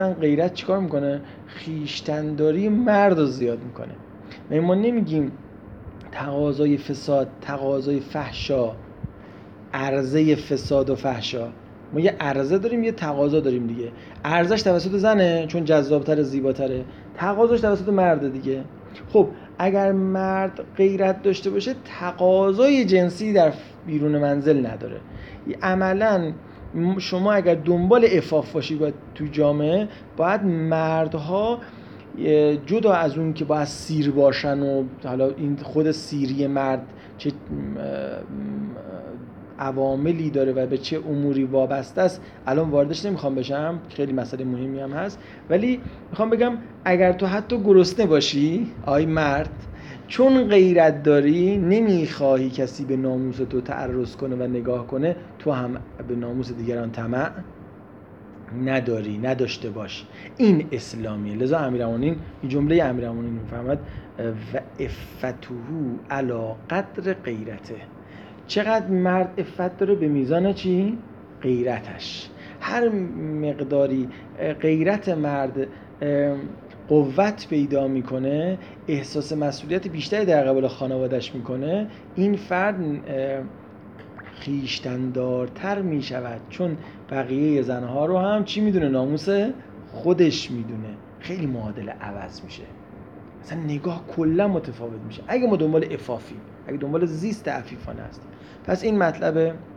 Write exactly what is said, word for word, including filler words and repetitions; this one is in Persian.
غیرت چیکار میکنه؟ خویشتن‌داری مرد رو زیاد میکنه. و ما نمیگیم تقاضای فساد، تقاضای فحشا، عرضه فساد و فحشا. ما یه عرضه داریم یه تقاضا داریم دیگه. عرضش توسط زنه چون جذاب‌تره، زیباتره. تقاضاش توسط مرده دیگه. خب اگر مرد غیرت داشته باشه تقاضای جنسی در بیرون منزل نداره. عملاً شما اگر دنبال عفاف باشی باید تو جامعه، باید مردها جدا از اون که باید سیر باشن و حالا این خود سیری مرد چه عواملی داره و به چه اموری وابسته است الان واردش نمیخوام بشم، خیلی مسئله مهمی هم هست، ولی میخوام بگم اگر تو حتی گرسنه باشی آی مرد، چون غیرت داری نمیخواهی کسی به ناموس تو تعرض کنه و نگاه کنه، تو هم به ناموس دیگران طمع نداری، نداشته باش. این اسلامیه. لذا امیرالمومنین این جمله امیرالمومنین میفهمد و عفته علی قدر غیرته. چقدر مرد عفت داره به میزان چی؟ غیرتش. هر مقداری غیرت مرد قوت پیدا میکنه، احساس مسئولیت بیشتری در قبال خانوادهش میکنه، این فرد خویشتن‌دارتر میشود، چون بقیه زنها رو هم چی میدونه؟ ناموس خودش میدونه. خیلی معادله عوض میشه، مثلا نگاه کلا متفاوت میشه اگه ما دنبال عفافیم، اگه دنبال زیست عفیفانه هستیم. پس این مطلب